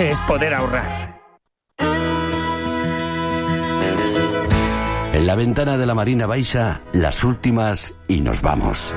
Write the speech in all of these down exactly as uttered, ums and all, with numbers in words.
es poder ahorrar. En la ventana de la Marina Baixa, las últimas y nos vamos.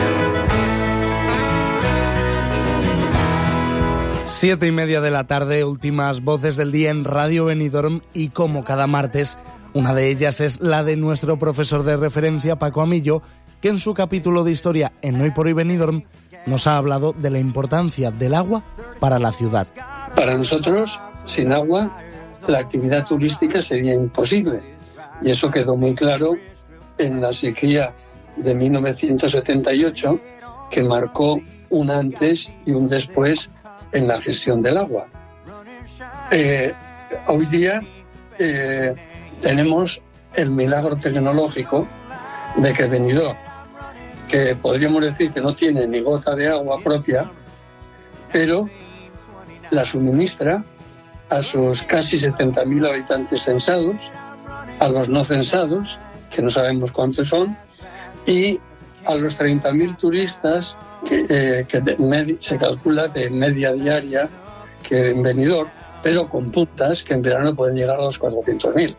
Siete y media de la tarde, últimas voces del día en Radio Benidorm, y como cada martes, una de ellas es la de nuestro profesor de referencia, Paco Amillo, que en su capítulo de historia en Hoy por Hoy Benidorm nos ha hablado de la importancia del agua para la ciudad. Para nosotros, sin agua, la actividad turística sería imposible. Y eso quedó muy claro en la sequía de mil novecientos setenta y ocho, que marcó un antes y un después en la gestión del agua. Eh, hoy día eh, tenemos el milagro tecnológico de que Benidorm, que podríamos decir que no tiene ni gota de agua propia, pero la suministra a sus casi setenta mil habitantes censados, a los no censados, que no sabemos cuántos son, y a los treinta mil turistas que, eh, que de med- se calcula de media diaria que en Benidorm, pero con puntas que en verano pueden llegar a los cuatrocientos mil.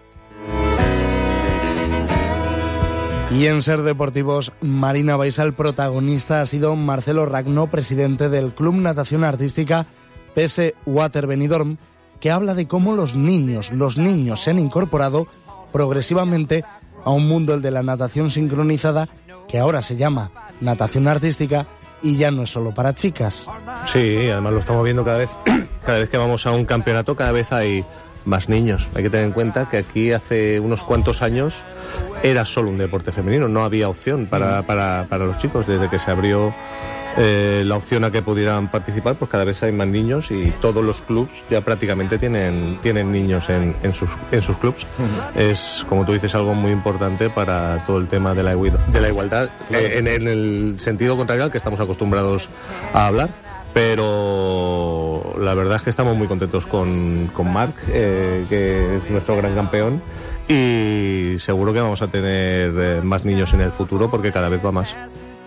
Y en Ser Deportivos, Marina Baixa, el protagonista ha sido Marcelo Ragno, presidente del Club Natación Artística P S Water Benidorm, que habla de cómo los niños, los niños se han incorporado progresivamente a un mundo, el de la natación sincronizada, que ahora se llama natación artística y ya no es solo para chicas. Sí, además lo estamos viendo cada vez, cada vez que vamos a un campeonato, cada vez hay más niños. Hay que tener en cuenta que aquí hace unos cuantos años era solo un deporte femenino, no había opción para, para, para los chicos. Desde que se abrió eh, la opción a que pudieran participar, pues cada vez hay más niños y todos los clubs ya prácticamente tienen, tienen niños en, en, sus, en sus clubs. Uh-huh. Es, como tú dices, algo muy importante para todo el tema de la, de la igualdad, claro. eh, en, en el sentido contrario al que estamos acostumbrados a hablar. Pero la verdad es que estamos muy contentos con, con Marc, eh, que es nuestro gran campeón, y seguro que vamos a tener eh, más niños en el futuro porque cada vez va más.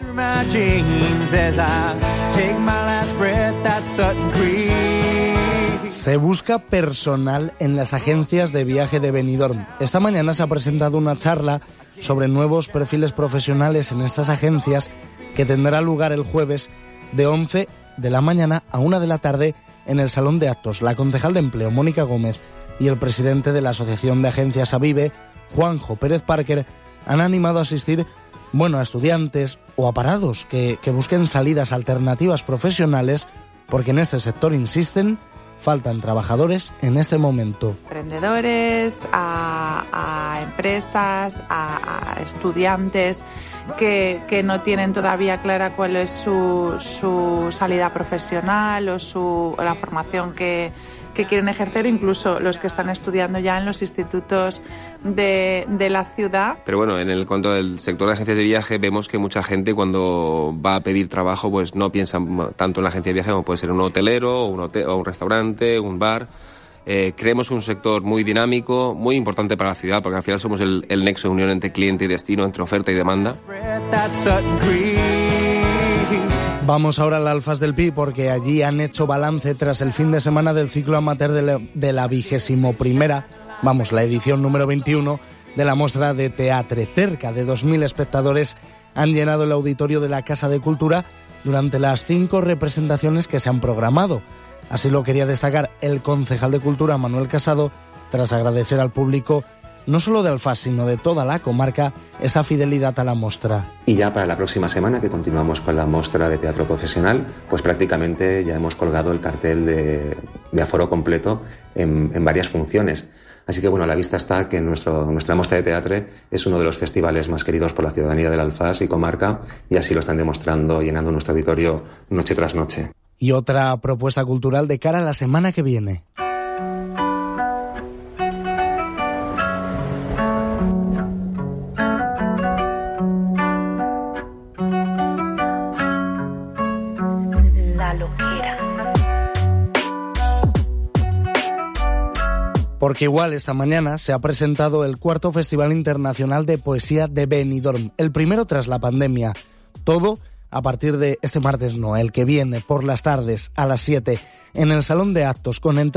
Se busca personal en las agencias de viaje de Benidorm. Esta mañana se ha presentado una charla sobre nuevos perfiles profesionales en estas agencias que tendrá lugar el jueves de once de la mañana a una de la tarde en el Salón de Actos. La concejal de Empleo, Mónica Gómez, y el presidente de la Asociación de Agencias AVIVE, Juanjo Pérez Parker, han animado a asistir, bueno, a estudiantes o a parados que, que busquen salidas alternativas profesionales, porque en este sector, insisten, faltan trabajadores en este momento. Emprendedores, a, a empresas, a, a estudiantes que, que no tienen todavía clara cuál es su, su salida profesional o, su, o la formación que, que quieren ejercer, incluso los que están estudiando ya en los institutos de, de la ciudad. Pero bueno, en el cuanto al sector de agencias de viaje, vemos que mucha gente cuando va a pedir trabajo pues no piensa tanto en la agencia de viaje como puede ser un hotelero, o un, hotel, o un restaurante, un bar. Eh, creemos un sector muy dinámico, muy importante para la ciudad, porque al final somos el, el nexo de unión entre cliente y destino, entre oferta y demanda. Vamos ahora al Alfas del Pi, porque allí han hecho balance tras el fin de semana del ciclo amateur de la, de la vigésimo primera, vamos, la edición número veintiuno de la muestra de teatro. Cerca de dos mil espectadores han llenado el auditorio de la Casa de Cultura durante las cinco representaciones que se han programado. Así lo quería destacar el concejal de Cultura, Manuel Casado, tras agradecer al público, no solo de Alfás, sino de toda la comarca, esa fidelidad a la muestra. Y ya para la próxima semana, que continuamos con la muestra de teatro profesional, pues prácticamente ya hemos colgado el cartel de, de aforo completo en, en varias funciones. Así que bueno, a la vista está que nuestro, nuestra muestra de teatro es uno de los festivales más queridos por la ciudadanía del Alfás y comarca, y así lo están demostrando, llenando nuestro auditorio noche tras noche. Y otra propuesta cultural de cara a la semana que viene. La loquera. Porque igual esta mañana se ha presentado el cuarto Festival Internacional de Poesía de Benidorm, el primero tras la pandemia. Todo a partir de este martes, no, el que viene, por las tardes, a las siete, en el Salón de Actos, con entre